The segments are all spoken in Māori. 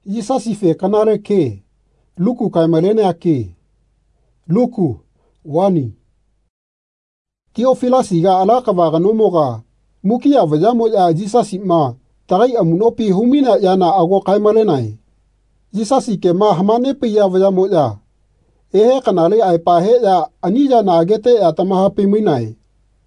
Yisasi fe kanare ke. Luku kaimalene ke. Luku, wani. Theophilasi ga alaka vaga nomoga. Mukia vajamo ya Jisasi ma. Tagai amunopi humina yana ago kaimalenai. Jisasi ke ma hamane piya vajamo ya. Ehe kanale ay pahe ya anija na agete ya tamahapi minai.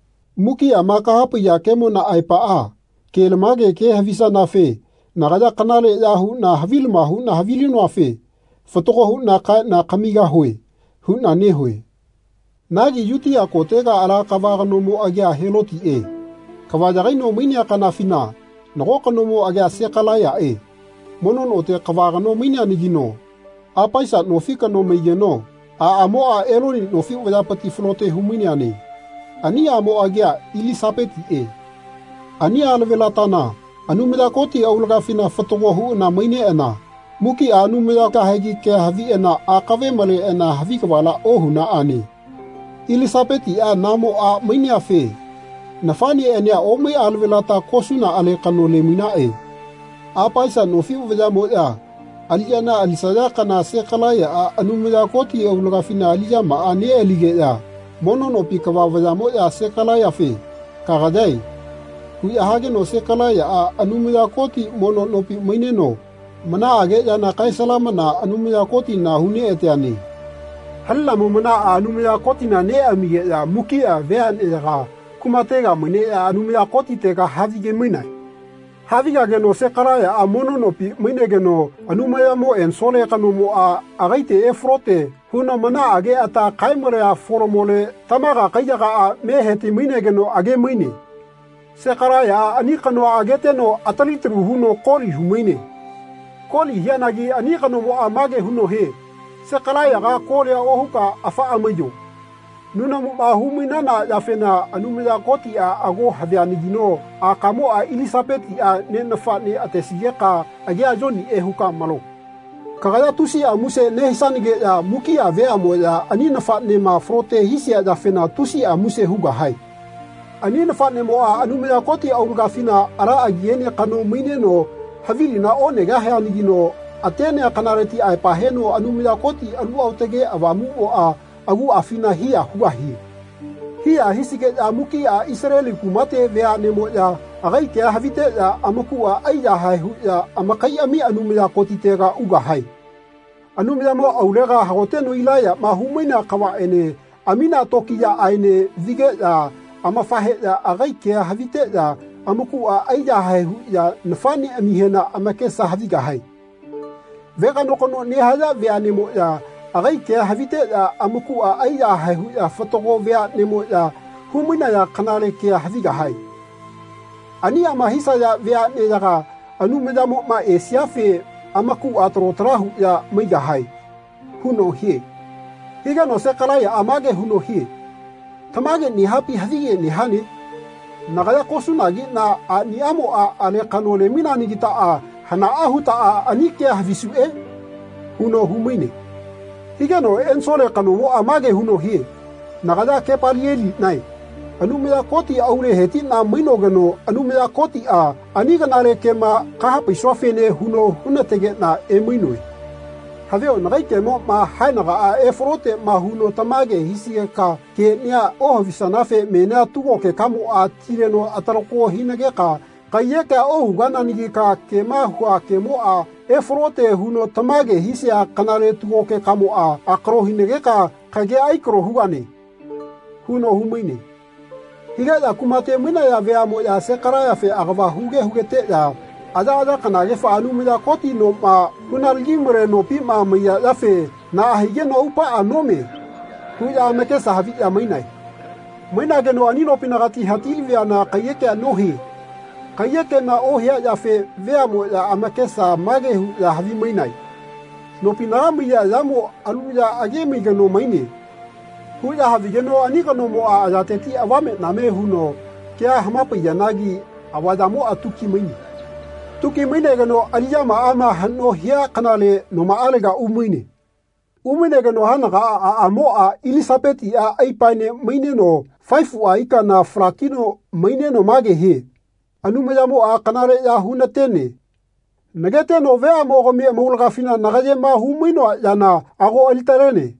Mukia makahapi ya kemo na ay paa. Kelemage ke havisa na fe. Nagaja kanale ya hu na havilma hu na havilino afe. Fotoko hu na ka na kamiga hue. Hu na ne hue. Nagi yuti ya kotega ala kavaga nomo agia heloti e. Kavajagai no minia kanafina. Nagoka nomo agia sekalaya e. Monon ote kavaga no minia nigino. Apaisa no fika no meigeno. A amo a eloni no fi wajapati flote huminia ne. Ani amo agia Elisabeti e. Ani alvelatana. Anumida koti aulaga fina fatogo hu na maine ena. Muki anumida kahegi ke havi ena akave male ena havi kabala ohu na ane. Elisabeti a namo a maine afe. Nafani enia omei alvelata kosuna ale kanole mina e. Apaisa no fi wajamo ya. Aliana alisaya kana sekalaya a anumida koti aulaga fina alija ma ane elige ya. Mono no pikava wajamo ya sekalaya fe. Kagadai. Hui ahage no sekalaya a anumida koti mono nopi maine no. Mana age ya na kaisalama na anumida koti na hune eteane. Halla mo mana a anumida koti na ne amige ya mukia vean ega. Kumatega maine ya anumida koti tega havige maina. Haviga geno sekalaya a mono nopi maine geno anumaya mo en sole kanu mo a agaite e frote. Huna mana age ata kaimare a foromole tamaga kaijaga a meheti maine geno age maine. Sekaraya anikano ageteno atalitru huno koli humaine. Koli hianagi anikano mo amage huno he. Sekaraya ga koli ohuka afa amayo. Nuna mo mahuminana yafena anumida koti a ago havianigino a kamo a Elisabeti a nenafa ne atesigeka agia joni ehuka malo. Kagaya tusi a muse nehisanige ya muki a vea mo ya aninafa ne ma frote hisia yafena tusi a muse huga hai. Ani na fane mo a anumida koti auluga fina ara agiene kano mine no havili na one ga he anigino atene kanareti ai paheno anumida koti alu autege avamu o a agu afina hia huahi. Hia hisike a muki a Israeli kumate vea nemo ya agai ke havite ya amaku a aia hai hu ya amakai ami anumida koti tega uga hai. Anumida mo aulega hagoteno ilaya mahumaina kawa ene amina toki ya aine vige ya ama fahe ya agai ke havite ya amuku a aia hai hu ya nafani amihena amake sa haviga hai. Vega nokono ne haya vea nemo ya agai ke havite ya amuku a aia hai hu ya fotogo vea nemo ya humina ya kanare ke haviga hai. Ani ama hisa ya vea ne yaga anumida mo ma esiafe amaku atrotrahu ya meiga hai. Huno hie. Higa no sekalaya amage huno hie. Tamage ni hapi havige ni hani. Nagaya kosunagi na ni amo ale kanole mina nigita a hana ahuta a anike havisu e. Huno humine. Higa no ensole kanomo amage huno hie. Nagaya kepalieli nai. Anumida koti aure heti na minogano anumida koti a aniga nare kema kahapi swafene huno hunatege na eminoi. Haveo nagai kemo ma hainaga a efrote ma huno tamage hisiga ka ke nia o visanafe mena tugo ke kamo a tireno ataroko hinage ka kayeka o hugana nigi ka kema hua kemo a efrote huno tamage hisia kanare tugo ke kamo a akro hinage ka kage aikro hugane. Huno humaine. Higa ya kumate mina ya vea mo ya sekaraya fe agava hugete ya ada kanage fa anumida koti no ma kunalgimre no pi ma ya yafe na hige no upa anome huya meke sahavi ya mainai maina ge no anino pinagati hatil vea na kayeke anohi kayeke na ohia yafe vea mo ya amake sa mage hu ya havi mainai no pinami ya yamo aluya agemi ge no maine huya havi ge no aniga no mo a ateti awame na me huno kia hamapa yanagi awadamo atuki maini. Tuki mine gano aliyama ama hano hia kanale no maalega umine. Umine gano hanaga a amo a Elisabeti a aipaine mine no faifu a ika na frakino mine no mage he. Anumeyamo a kanale ya hunatene. Nagete no vea mogomi mulga fina nagaje ma humino yana ago alitarene.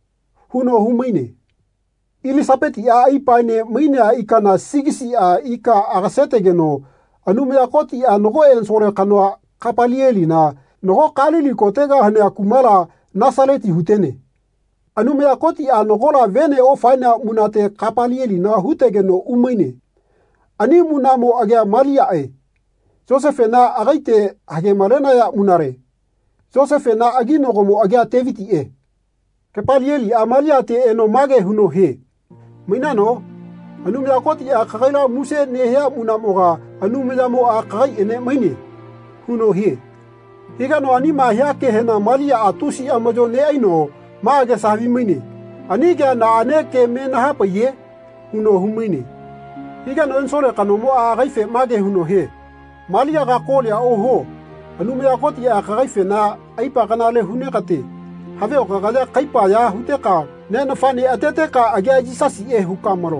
Huno humaine. Elisabeth ya ipane maina ikana sigisi a ika agasetegeno anumya koti a nogo ensore kanwa kapalieli na nogo kalili kotega hane akumala nasaleti hutene. Anumya koti a nogola vene o faina munate kapalieli na hutegeno umaine. Ani munamo agea malia e. Josephena agaite hage malena ya munare. Josephena aginogomo agea teviti e. Kapalieli amalia te eno mage huno he. Mainano, anumya koti a kagaila muse nehea munamoga anumya mo a kagai ene maine. Huno he. Higano anima hiake hena malia atusi amajo ne aino maage sahavi maine. Aniga na aneke mena hapa ye. Huno humaine. Higano ensore kanomo a gaife mage huno he. Malia ga kolia oho. Anumya koti a kagaife na aipa kanale hunekate. Have o kagaja kaipa ya huteka. Ne nafane ateteka agia jisasi e hukamaro.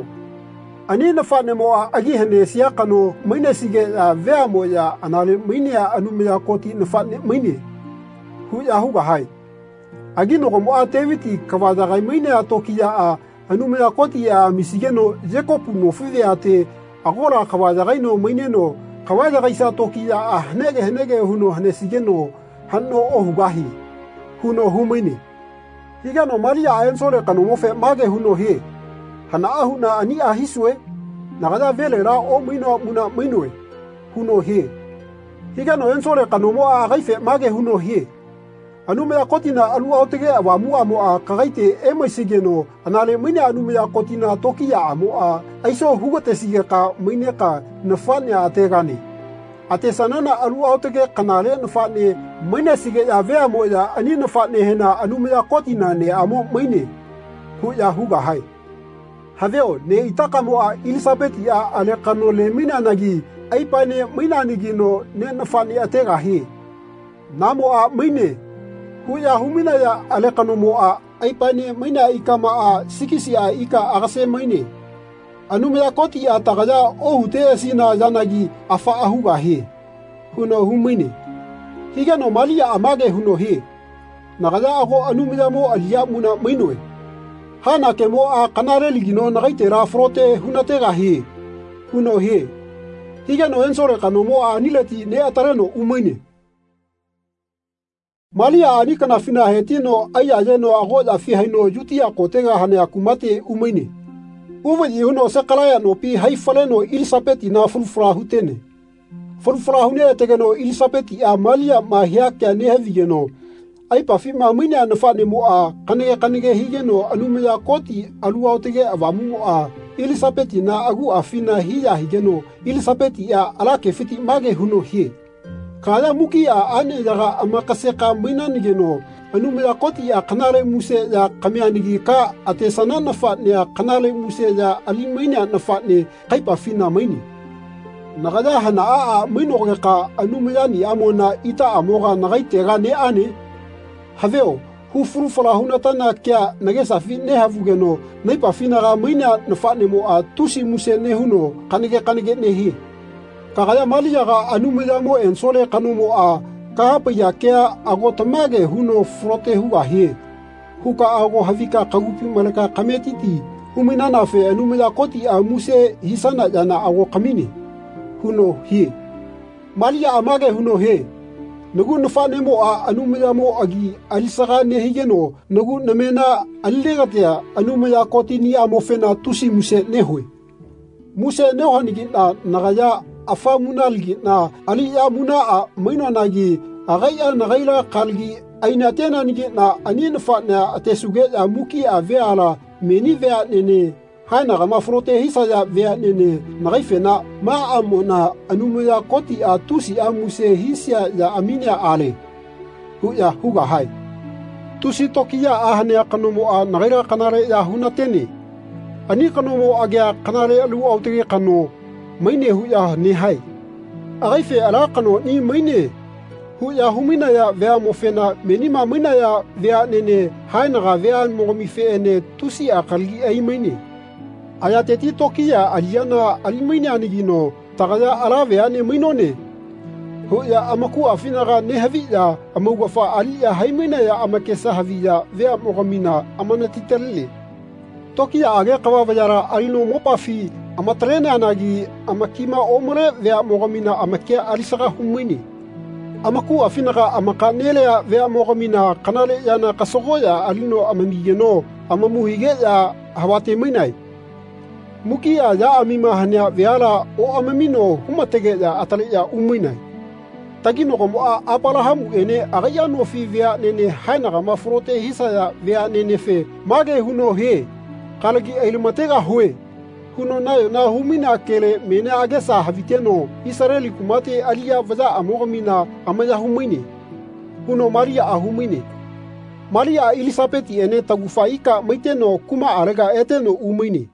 Ani nafane mo agi hene siya kano maine sige ya vea mo ya anale maine ya anumya koti nafane maine. Hu ya huga hai. Agi no mo a teviti kawaja gai maine ya toki ya a anumya koti ya misigeno Jacob no fuve ate agora kawaja gai no maine no kawaja gai sa toki ya a nege huno hane sigeno hanno o hugahi. Huno humaine. Higano Maria ensore kanu mofe mage huno he. Hana ahuna ani ahiswe. Nagada vele ra o mino muna minwe. Huno he. Higano ensore kanu mo a gaife mage huno he. Anume ya kotina alu autege wa mua mo a kagaite ema sigeno. Anale mine anume ya kotina toki ya mo a. Aiso hugote sige ka mine ka nafane ategani. Ate sanana alu autege kanale nafane maine sige ya vea mo ya ani nafane hena anumya kotina ne amo maine. Hu ya huga hai. Haveo ne itaka mo a Elisabeth ya ale kanole mina nagi aipane mina nigi no ne nafane atega hi. Namo a maine. Hu ya humina ya ale kanomo a aipane mina ikama a sikisi a ika agase maine. Anumya koti ya tagaja o hute sina janagi afa ahuga he. Huno humaine. Higano malia amage huno he. Nagaja ako anumya mo alia muna mainoe. Hana ke mo a kanare ligino nagaite ra frote hunatega he. Huno he. Higano ensore kano mo a nileti ne atareno umaine. Malia anikana fina hetino ayajeno agoja fi haino yutia kotega hane akumate umaine. Uwe huno sekalaya no pi haifaleno Elisabeth na fulfra hutene. Fulfra hune tegeno Elisabeth a Malia ma hiaka ne havigeno. Aipa fi ma mina na fane mo a kanege higeno anumya koti alu autege avamu a Elisabeth na agu afina hiya higeno Elisabeth ya alake fiti mage huno hi. Kaya muki a ane yaga amakaseka mina nigeno. Anumya koti ya kanale muse ya kamianigi ka ate sana nafatne ya kanale muse ya alimaina nafatne kaipa fina maini. Nagada hana a mainoge ka anumya ni amona ita amoga nagaitega ne ane. Haveo hu furufala hunatana kia nagesa fi ne havugeno naipa fina ga maina nafatne mo a tusi muse ne huno kanige ne hi. Kagaya malia ga anumya mo ensole kanumo a kahapa ya kea ago tamage huno frote huwa he. Huka ago havika kagupi malaka kametiti. Huminana fe anumya koti a muse hisana jana ago kamini. Huno he. Malia amage huno he. Nagu nafane mo a anumya mo agi alisaga ne higeno. Nagu namena alilegatea anumya koti ni amofena tusi muse nehwe. Muse neho nigina nagaya afa munalgi na ali ya muna a maino nagi agaya nagaila kalgi aina tena nigi na anin fatna atesuge a muki a veala meni vea nene haina gama frote hisa ya vea nene nagaifena ma amona anumya koti a tusi a muse hisia ya aminia ale hu ya huga hai tusi tokia a hane kanomo a nagaila kanare ya hunatene ani kanomo agya kanare alu autege kano maine hu ya ni hai agaife ala kano ni maine hu ya humina ya vea mofena menima maina ya vea nene haina ga vea mogomi fe ene tusi akalgi ai maine ayateti tokia aliana alimaine anigino tagaya ala vea ne mainone Huya amaku afinaga nehaviya amaugafa alia haimina ya amakesa haviya vea mogamina amanatitelele. Tokia age kawavayara alino mopafi amatrene anagi amakima omore vea mogamina amakia alisaga humini. Amaku afinaga amakanelea vea mogamina kanale yana kasogoya alino amamigeno amamuhige ya hawate minai. Mukia ya amima hanya veala o amamino humatege ya atale ya uminai. Tagino komoa apalahamu ene agaya no fi vea nene hainaga mafrote hisaya vea nene fe mage huno he kalagi ailumatega hoe huno nayo na humina kele mene agesa haviteno Israeli kumate alia vaza amogamina amaya humine huno Maria ahumine Maria Elisabeti ene tagufaika maiteno kuma arega eteno umine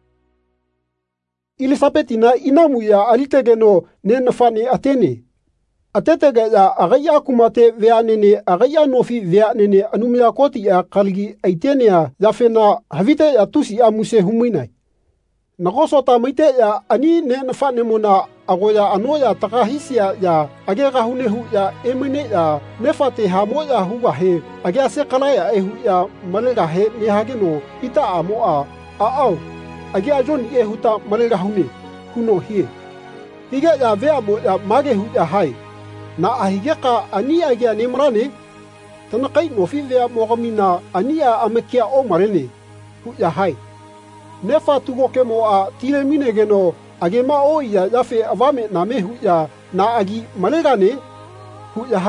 Elisabeti na inamuya alitegeno nenafane atene Atetega ya agaya kumate vea nene agaya nofi vea nene anumia koti ya kalgi aitenea yafena havite ya tusi amuse huminai. Nagosota maite ya ani nenafane mona agoya anoya takahisia ya agega hunehu ya emine ya nefate hamoya huga he agea sekalaya ehu ya malega he nehageno ita amoa aau agea joni ehuta malega hune huno hie. Hige ya vea mo ya mage hu ya hai. Na ahigeka ania gea nemrane tanakai nofi vea mogamina ania amekia o marene hu ya hai nefa tugo kemo a tilemine geno agema o ya yafe avame na me hu ya na agi malegane hu ya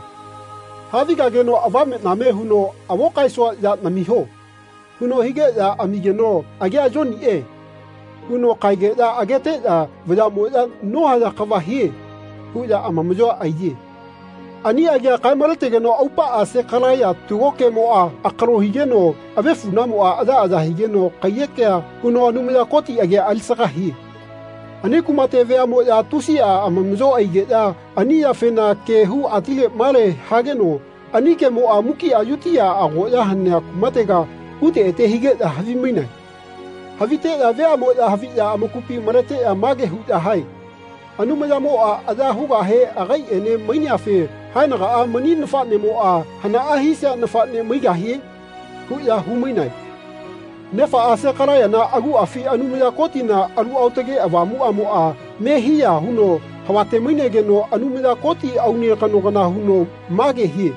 haviga geno avame na me huno avokai so ya namiho huno hige ya amigeno agia joni huno kaige ya agete ya vya mo ya no haya kawahi huya amamujo aye ani agia kaimaretegeno aupa ase kalaya tugoke moa akaro higeno abefuna moa ada higeno kayekea kuno anumya koti agia alisaka hi ani kumate vea mo ya tusia amamujo aye ya ani ya fena ke hu atile male hageno ani ke moa muki ayutia ago ya hanya kumatega ute ete hige da havimina havite ya vea mo ya havia amakupi marete ya mage hu ya hai Anumaya moa ada huga he agai ene maini afe hainaga a mani nafane moa hana ahisia nafane miga hi huya huminai nefa ase karaya na agu afi anumaya kotina alu autage avamu amoa mehia huno hawate minegeno anumaya koti auni kanogana huno mage hi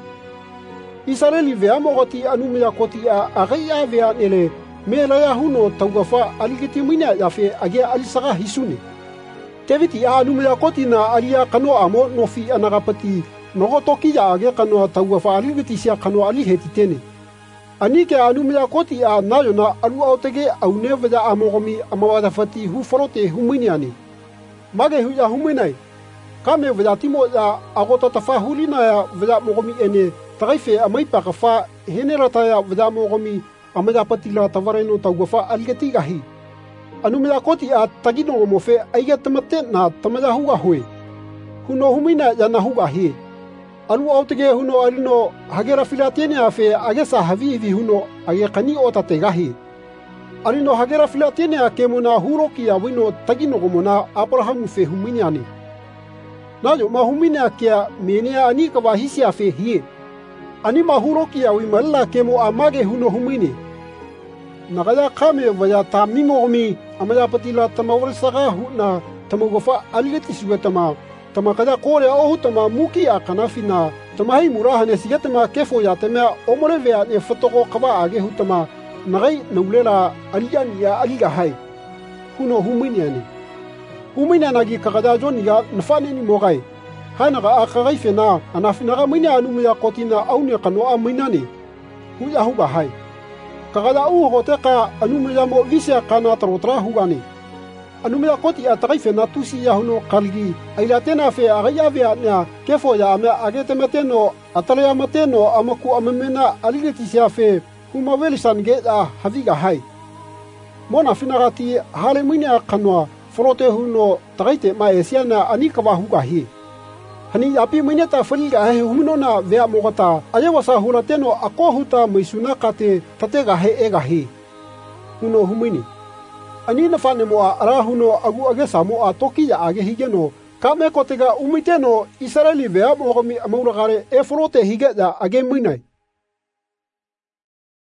Israeli vea mogoti anumaya koti a agai a vea nele melaya huno taugafa aligiti mina yafe age alisaga hisune Teviti a anumia kotina alia kano amo nofi anagapati nogo toki ya age kano taugafa aligiti sia kano ali hetitene. Anike anumia koti a nayo na alu autege au neveda amogomi amawadafati hu forote huminiani. Mage huya huminai. Kame veda timo ya agota tafa hulina ya veda mogomi ene tagaife amaipa kafa henerata ya veda mogomi amadapati la tavareno taugafa aligiti gahi. Anumia koti a tagino mofe aiga tamate na tamaya huga hue. Huno humina ya na huga he. Alu autige huno alino hagera filatene afe agesa havivi huno age kani otate gahi. Alino hagera filatene akemuna huroki ya wino tagino gomona Abraham fe huminiani. Nayo ma humina kia menia ani kawahisi afe hie. Ani ma huroki ya wimalla kemo amage huno humini. Nagaya kame vaya tamimogomi amaya patila tamawal saga huna tamagofa aligati sugatama tamakada kore ohu tama muki akanafina tamahai murahane sigatama kefo ya tamya omorevea ne fotoko kaba age hutama nagai naulela aliyan ya aliga hai huno huminiani huminanagi kagada joniga nafane ni mogai hanaga akagai fena anafinaga minya anumya kotina aune kano aminani huya huga hai Kagada hoteka anumia mo visia kana tarotra hugani. Anumia koti ataife na tusi ya huno kalgi. Ailatena fe agaya vea na kefo ya ame agete meteno atalaya mateno amaku amemena aligeti sia fe humawelisan ge haviga hai. Mona finagati hale minya kanwa frote huno tagaite maesiana anikawa huga hi. Hani api mineta faliga he huminona vea mogata ayawasa hulateno akohuta misuna kate tatega he ega hi huno humini ani na fane mo ara huno agu age samo a toki ya age higeno Kame kotega umiteno Israeli vea mogomi amauragare eforote higeja age muinai.